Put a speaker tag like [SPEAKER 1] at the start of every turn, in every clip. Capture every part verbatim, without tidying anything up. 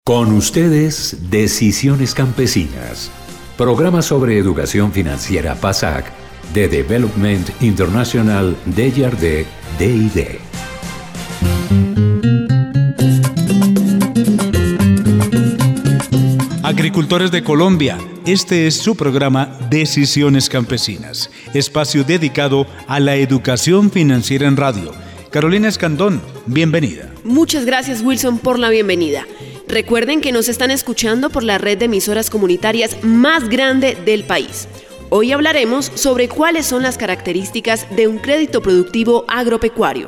[SPEAKER 1] Con ustedes, Decisiones Campesinas, programa sobre educación financiera PASAC de Development International Desjardins D I D.
[SPEAKER 2] Agricultores de Colombia, este es su programa Decisiones Campesinas, espacio dedicado a la educación financiera en radio. Carolina Escandón, bienvenida.
[SPEAKER 3] Muchas gracias, Wilson, por la bienvenida. Recuerden que nos están escuchando por la red de emisoras comunitarias más grande del país. Hoy hablaremos sobre cuáles son las características de un crédito productivo agropecuario.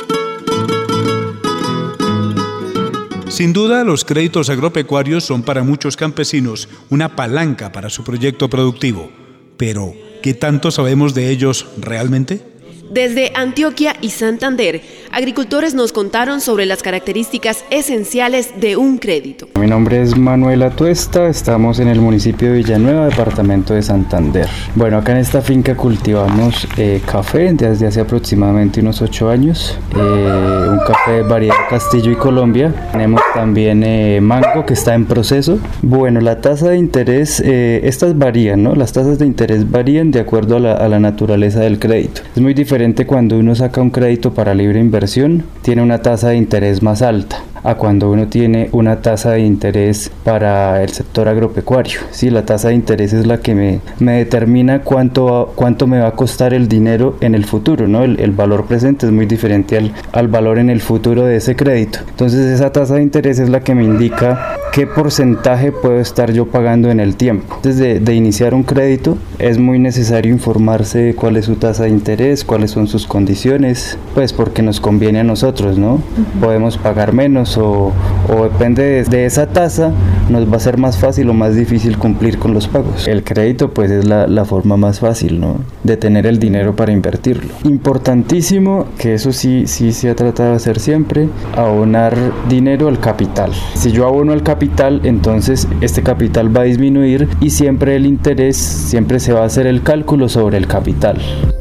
[SPEAKER 2] Sin duda, los créditos agropecuarios son para muchos campesinos una palanca para su proyecto productivo. Pero, ¿qué tanto sabemos de ellos realmente?
[SPEAKER 3] Desde Antioquia y Santander, agricultores nos contaron sobre las características esenciales de un crédito.
[SPEAKER 4] Mi nombre es Manuel Atuesta, estamos en el municipio de Villanueva, departamento de Santander. Bueno, acá en esta finca cultivamos eh, café desde hace aproximadamente unos ocho años, eh, un café de variedad Castillo y Colombia. Tenemos también eh, mango que está en proceso. Bueno, la tasa de interés, eh, estas varían, ¿no? Las tasas de interés varían de acuerdo a la, a la naturaleza del crédito. Es muy diferente cuando uno saca un crédito para libre inversión, tiene una tasa de interés más alta a cuando uno tiene una tasa de interés para el sector agropecuario. Sí, la tasa de interés es la que me, me determina cuánto, cuánto me va a costar el dinero en el futuro, ¿no? El, el valor presente es muy diferente al, al valor en el futuro de ese crédito. Entonces esa tasa de interés es la que me indica qué porcentaje puedo estar yo pagando en el tiempo. Antes de, de iniciar un crédito es muy necesario informarse de cuál es su tasa de interés, cuáles son sus condiciones, pues porque nos conviene a nosotros, ¿no? Uh-huh. Podemos pagar menos o, o depende de, de esa tasa, nos va a ser más fácil o más difícil cumplir con los pagos. El crédito pues es la, la forma más fácil, ¿no? De tener el dinero para invertirlo. Importantísimo, que eso sí, sí se ha tratado de hacer siempre, abonar dinero al capital. Si yo abono al capital, entonces este capital va a disminuir y siempre el interés, siempre se va a hacer el cálculo sobre el capital.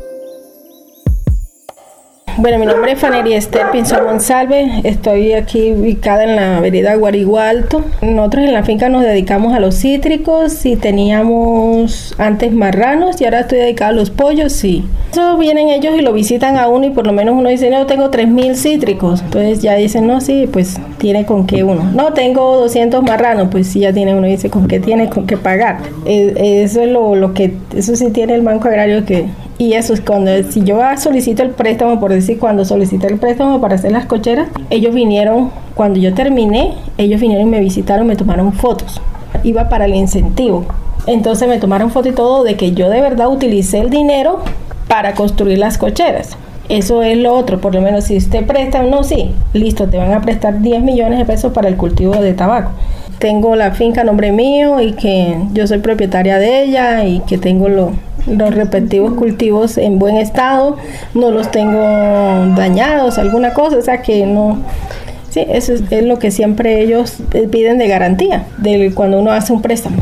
[SPEAKER 5] Bueno, mi nombre es Fanería Esther Pinzón Monsalve, estoy aquí ubicada en la vereda Guarigua Alto. Nosotros en la finca nos dedicamos a los cítricos y teníamos antes marranos y ahora estoy dedicada a los pollos, sí. Eso vienen ellos y lo visitan a uno y por lo menos uno dice, no, tengo tres mil cítricos. Entonces ya dicen, no, sí, pues tiene con qué uno. No, tengo doscientos marranos, pues sí, ya tiene uno, dice, con qué tiene, con qué pagar. Eh, eso es lo, lo que, eso sí tiene el Banco Agrario que... Y eso es cuando, si yo solicito el préstamo, por decir, cuando solicité el préstamo para hacer las cocheras, ellos vinieron, cuando yo terminé, ellos vinieron y me visitaron, me tomaron fotos. Iba para el incentivo. Entonces me tomaron foto y todo de que yo de verdad utilicé el dinero para construir las cocheras. Eso es lo otro, por lo menos si usted presta, no, sí, listo, te van a prestar diez millones de pesos para el cultivo de tabaco. Tengo la finca a nombre mío y que yo soy propietaria de ella y que tengo lo, los respectivos cultivos en buen estado, no los tengo dañados, alguna cosa, o sea que no... Sí, eso es, es lo que siempre ellos piden de garantía de cuando uno hace un préstamo.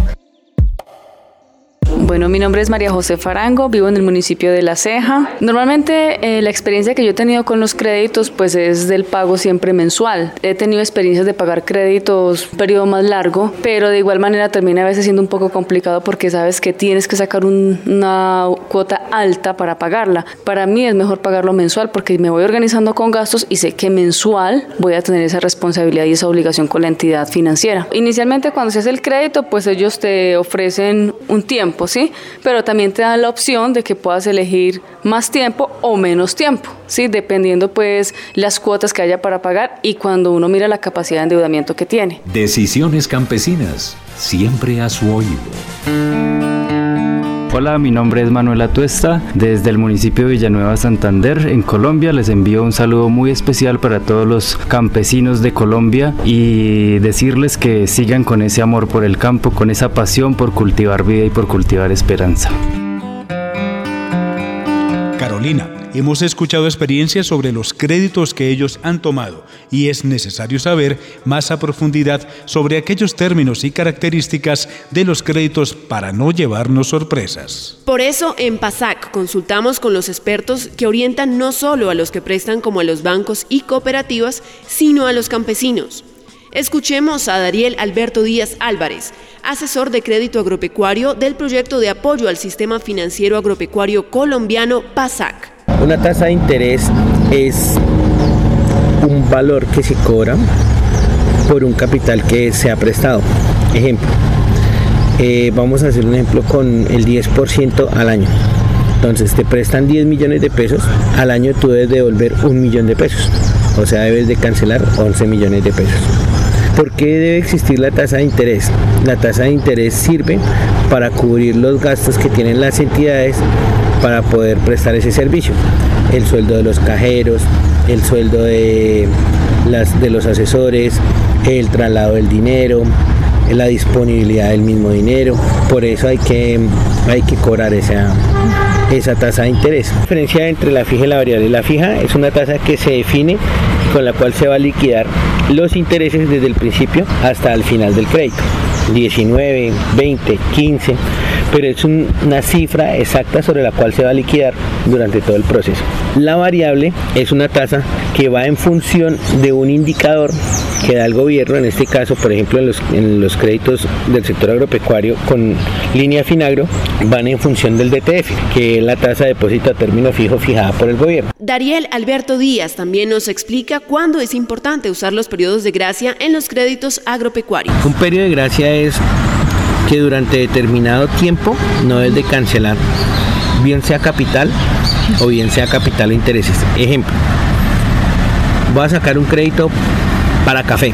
[SPEAKER 6] Bueno, mi nombre es María José Farango, vivo en el municipio de La Ceja. Normalmente eh, la experiencia que yo he tenido con los créditos pues es del pago siempre mensual. He tenido experiencias de pagar créditos un periodo más largo, pero de igual manera termina a veces siendo un poco complicado porque sabes que tienes que sacar un, una cuota alta para pagarla. Para mí es mejor pagarlo mensual porque me voy organizando con gastos y sé que mensual voy a tener esa responsabilidad y esa obligación con la entidad financiera. Inicialmente cuando se hace el crédito pues ellos te ofrecen un tiempo, ¿sí? Pero también te dan la opción de que puedas elegir más tiempo o menos tiempo, ¿sí? Dependiendo pues las cuotas que haya para pagar y cuando uno mira la capacidad de endeudamiento que tiene.
[SPEAKER 1] Decisiones Campesinas, siempre a su oído.
[SPEAKER 4] Hola, mi nombre es Manuel Atuesta, desde el municipio de Villanueva, Santander, en Colombia. Les envío un saludo muy especial para todos los campesinos de Colombia y decirles que sigan con ese amor por el campo, con esa pasión por cultivar vida y por cultivar esperanza.
[SPEAKER 2] Carolina, hemos escuchado experiencias sobre los créditos que ellos han tomado y es necesario saber más a profundidad sobre aquellos términos y características de los créditos para no llevarnos sorpresas.
[SPEAKER 3] Por eso en PASAC consultamos con los expertos que orientan no solo a los que prestan como a los bancos y cooperativas, sino a los campesinos. Escuchemos a Dariel Alberto Díaz Álvarez, asesor de crédito agropecuario del proyecto de apoyo al sistema financiero agropecuario colombiano PASAC.
[SPEAKER 7] Una tasa de interés es un valor que se cobra por un capital que se ha prestado. Ejemplo, eh, vamos a hacer un ejemplo con el diez por ciento al año. Entonces te prestan diez millones de pesos, al año tú debes devolver un millón de pesos, o sea debes de cancelar once millones de pesos. ¿Por qué debe existir la tasa de interés? La tasa de interés sirve para cubrir los gastos que tienen las entidades para poder prestar ese servicio. El sueldo de los cajeros, el sueldo de, las, de los asesores, el traslado del dinero, la disponibilidad del mismo dinero. Por eso hay que, hay que cobrar esa, esa tasa de interés. La diferencia entre la fija y la variable. La fija es una tasa que se define con la cual se va a liquidar los intereses desde el principio hasta el final del crédito. diecinueve, veinte, quince, pero es un, una cifra exacta sobre la cual se va a liquidar durante todo el proceso. La variable es una tasa que va en función de un indicador que da el gobierno, en este caso, por ejemplo, en los, en los créditos del sector agropecuario con línea Finagro, van en función del D T F, que es la tasa de depósito a término fijo fijada por el gobierno.
[SPEAKER 3] Dariel Alberto Díaz también nos explica cuándo es importante usar los periodos de gracia en los créditos agropecuarios.
[SPEAKER 7] Un periodo de gracia es que durante determinado tiempo no debes de cancelar, bien sea capital o bien sea capital e intereses. Ejemplo, voy a sacar un crédito para café.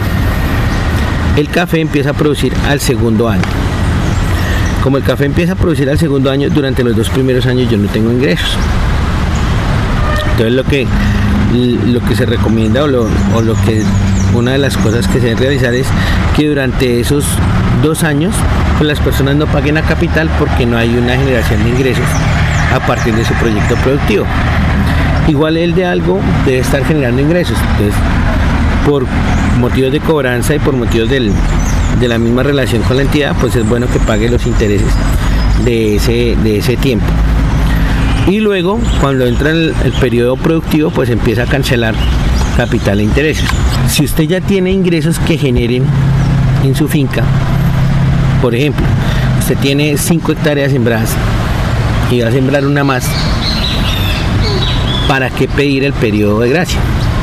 [SPEAKER 7] El café empieza a producir al segundo año. Como el café empieza a producir al segundo año, durante los dos primeros años yo no tengo ingresos. Entonces lo que, lo que se recomienda o lo, o lo que una de las cosas que se debe realizar es que durante esos dos años pues las personas no paguen a capital porque no hay una generación de ingresos a partir de su proyecto productivo. Igual el de algo debe estar generando ingresos. Entonces, por motivos de cobranza y por motivos del, de la misma relación con la entidad, pues es bueno que pague los intereses de ese, de ese tiempo. Y luego, cuando entra el, el periodo productivo, pues empieza a cancelar capital e intereses. Si usted ya tiene ingresos que generen en su finca, por ejemplo, usted tiene cinco hectáreas sembradas y va a sembrar una más, ¿para qué pedir el periodo de gracia?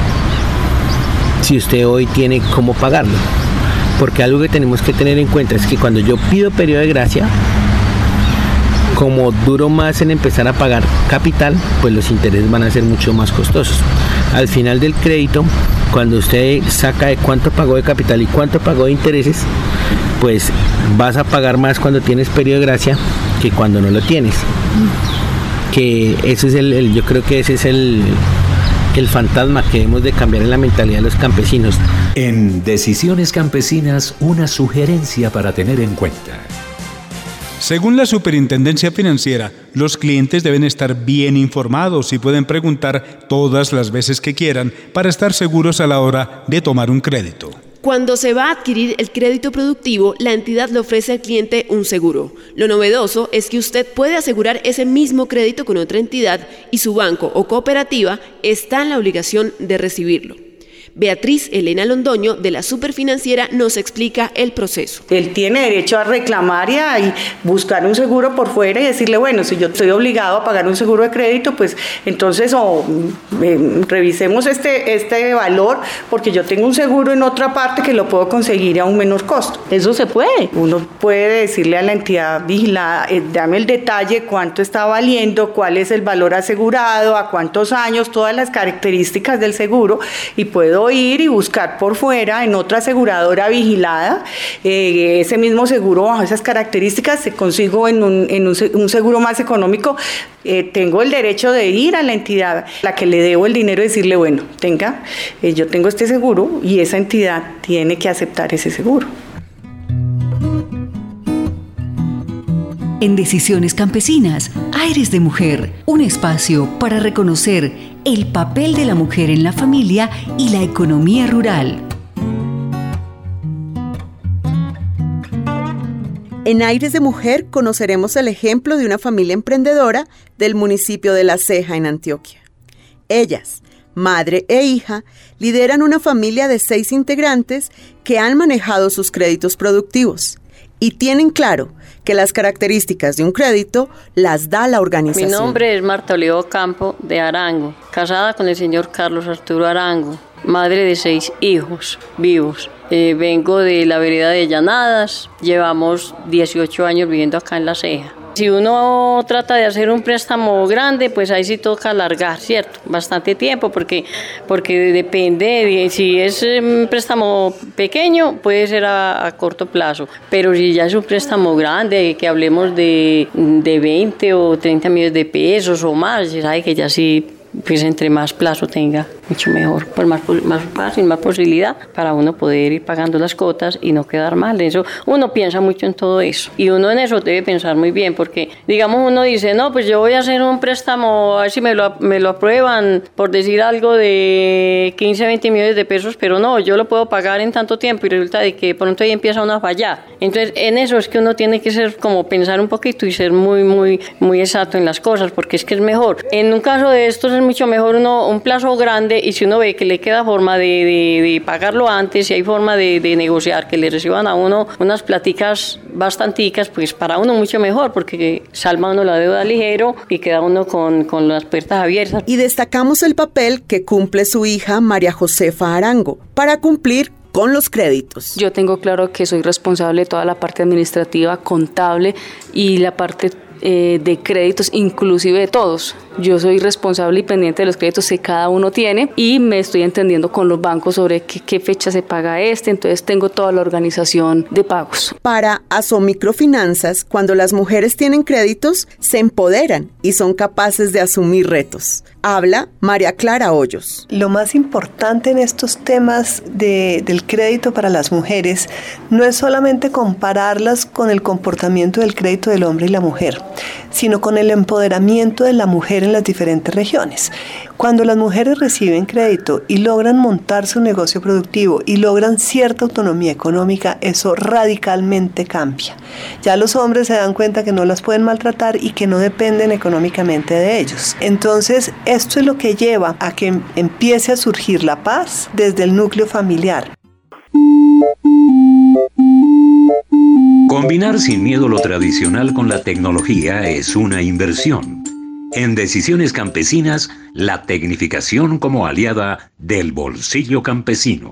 [SPEAKER 7] Si usted hoy tiene cómo pagarlo. Porque algo que tenemos que tener en cuenta es que cuando yo pido periodo de gracia, como duro más en empezar a pagar capital, pues los intereses van a ser mucho más costosos. Al final del crédito, cuando usted saca de cuánto pagó de capital y cuánto pagó de intereses, pues vas a pagar más cuando tienes periodo de gracia que cuando no lo tienes. Que ese es el, el yo creo que ese es el el fantasma que debemos de cambiar en la mentalidad de los campesinos.
[SPEAKER 1] En Decisiones Campesinas, una sugerencia para tener en cuenta.
[SPEAKER 2] Según la Superintendencia Financiera, los clientes deben estar bien informados y pueden preguntar todas las veces que quieran para estar seguros a la hora de tomar un crédito.
[SPEAKER 3] Cuando se va a adquirir el crédito productivo, la entidad le ofrece al cliente un seguro. Lo novedoso es que usted puede asegurar ese mismo crédito con otra entidad y su banco o cooperativa está en la obligación de recibirlo. Beatriz Elena Londoño, de la Superfinanciera, nos explica el proceso.
[SPEAKER 8] Él tiene derecho a reclamar y a buscar un seguro por fuera y decirle, bueno, si yo estoy obligado a pagar un seguro de crédito, pues entonces o eh, revisemos este, este valor porque yo tengo un seguro en otra parte que lo puedo conseguir a un menor costo. Eso se puede. Uno puede decirle a la entidad vigilada, eh, dame el detalle, cuánto está valiendo, cuál es el valor asegurado, a cuántos años, todas las características del seguro y puedo ir y buscar por fuera en otra aseguradora vigilada eh, ese mismo seguro bajo esas características, se consigo en un, en un, un seguro más económico. Eh, tengo el derecho de ir a la entidad a la que le debo el dinero y decirle, bueno, tenga, eh, yo tengo este seguro y esa entidad tiene que aceptar ese seguro.
[SPEAKER 9] En Decisiones Campesinas, Aires de Mujer, un espacio para reconocer el papel de la mujer en la familia y la economía rural.
[SPEAKER 10] En Aires de Mujer conoceremos el ejemplo de una familia emprendedora del municipio de La Ceja, en Antioquia. Ellas, madre e hija, lideran una familia de seis integrantes que han manejado sus créditos productivos y tienen claro que las características de un crédito las da la organización.
[SPEAKER 11] Mi nombre es Marta Olivo Campo de Arango, casada con el señor Carlos Arturo Arango, madre de seis hijos vivos. Eh, vengo de la vereda de Llanadas, llevamos dieciocho años viviendo acá en La Ceja. Si uno trata de hacer un préstamo grande, pues ahí sí toca alargar, ¿cierto? Bastante tiempo, porque, porque depende, de, si es un préstamo pequeño, puede ser a, a corto plazo, pero si ya es un préstamo grande, que hablemos de, de veinte o treinta millones de pesos o más, se sabe que ya sí, pues entre más plazo tenga, mucho mejor, pues más, más fácil, más posibilidad para uno poder ir pagando las cuotas y no quedar mal. Eso, uno piensa mucho en todo eso y uno en eso debe pensar muy bien, porque digamos uno dice, no, pues yo voy a hacer un préstamo, a ver si me lo, me lo aprueban, por decir algo de quince, veinte millones de pesos, pero no, yo lo puedo pagar en tanto tiempo y resulta de que pronto ahí empieza uno a fallar. Entonces en eso es que uno tiene que ser como pensar un poquito y ser muy, muy, muy exacto en las cosas, porque es que es mejor. En un caso de estos es mucho mejor uno un plazo grande, y si uno ve que le queda forma de, de, de pagarlo antes, si hay forma de, de negociar, que le reciban a uno unas platicas bastanticas, pues para uno mucho mejor, porque salva uno la deuda ligero y queda uno con, con las puertas abiertas.
[SPEAKER 10] Y destacamos el papel que cumple su hija María Josefa Arango para cumplir con los créditos.
[SPEAKER 6] Yo tengo claro que soy responsable de toda la parte administrativa, contable y la parte eh, de créditos, inclusive de todos. Yo soy responsable y pendiente de los créditos que cada uno tiene y me estoy entendiendo con los bancos sobre qué, qué fecha se paga este, entonces tengo toda la organización de pagos.
[SPEAKER 10] Para Asomicrofinanzas, cuando las mujeres tienen créditos, se empoderan y son capaces de asumir retos. Habla María Clara Hoyos.
[SPEAKER 12] Lo más importante en estos temas de, del crédito para las mujeres no es solamente compararlas con el comportamiento del crédito del hombre y la mujer, sino con el empoderamiento de la mujer en las diferentes regiones. Cuando las mujeres reciben crédito y logran montarse un negocio productivo y logran cierta autonomía económica, eso radicalmente cambia. Ya los hombres se dan cuenta que no las pueden maltratar y que no dependen económicamente de ellos. Entonces, esto es lo que lleva a que empiece a surgir la paz desde el núcleo familiar.
[SPEAKER 1] Combinar sin miedo lo tradicional con la tecnología es una inversión. En Decisiones Campesinas, la tecnificación como aliada del bolsillo campesino.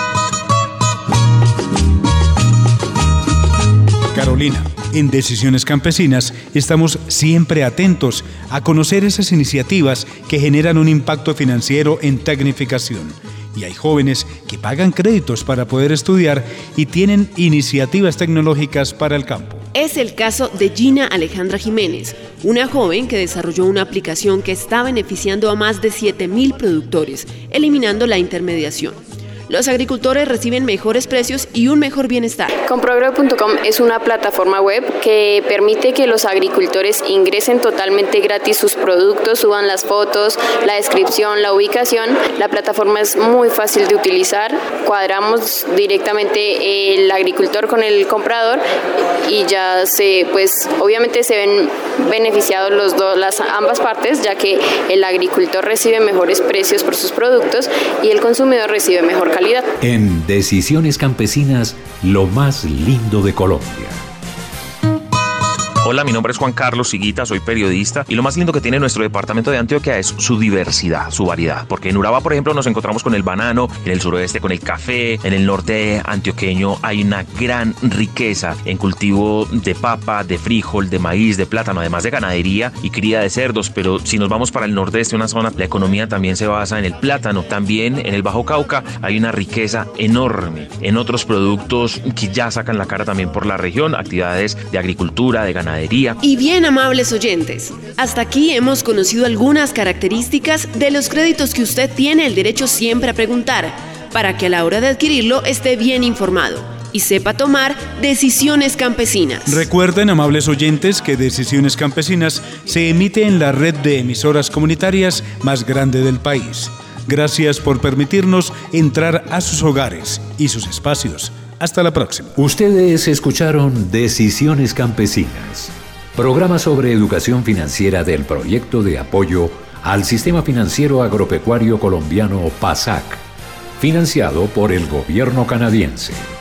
[SPEAKER 2] Carolina, en Decisiones Campesinas estamos siempre atentos a conocer esas iniciativas que generan un impacto financiero en tecnificación. Y hay jóvenes que pagan créditos para poder estudiar y tienen iniciativas tecnológicas para el campo.
[SPEAKER 3] Es el caso de Gina Alejandra Jiménez, una joven que desarrolló una aplicación que está beneficiando a más de siete mil productores, eliminando la intermediación. Los agricultores reciben mejores precios y un mejor bienestar.
[SPEAKER 13] Comprogro punto com es una plataforma web que permite que los agricultores ingresen totalmente gratis sus productos, suban las fotos, la descripción, la ubicación. La plataforma es muy fácil de utilizar. Cuadramos directamente el agricultor con el comprador y ya se, pues, obviamente se ven beneficiados los dos, las ambas partes, ya que el agricultor recibe mejores precios por sus productos y el consumidor recibe mejor calidad.
[SPEAKER 1] En Decisiones Campesinas, lo más lindo de Colombia.
[SPEAKER 14] Hola, mi nombre es Juan Carlos Higuita, soy periodista y lo más lindo que tiene nuestro departamento de Antioquia es su diversidad, su variedad, porque en Urabá, por ejemplo, nos encontramos con el banano, en el suroeste con el café, en el norte antioqueño hay una gran riqueza en cultivo de papa, de frijol, de maíz, de plátano, además de ganadería y cría de cerdos, pero si nos vamos para el nordeste, una zona, la economía también se basa en el plátano. También en el Bajo Cauca hay una riqueza enorme en otros productos que ya sacan la cara también por la región, actividades de agricultura, de ganadería.
[SPEAKER 3] Y bien, amables oyentes, hasta aquí hemos conocido algunas características de los créditos que usted tiene el derecho siempre a preguntar, para que a la hora de adquirirlo esté bien informado y sepa tomar decisiones campesinas.
[SPEAKER 2] Recuerden, amables oyentes, que Decisiones Campesinas se emite en la red de emisoras comunitarias más grande del país. Gracias por permitirnos entrar a sus hogares y sus espacios. Hasta la próxima.
[SPEAKER 1] Ustedes escucharon Decisiones Campesinas, programa sobre educación financiera del proyecto de apoyo al Sistema Financiero Agropecuario Colombiano PASAC, financiado por el gobierno canadiense.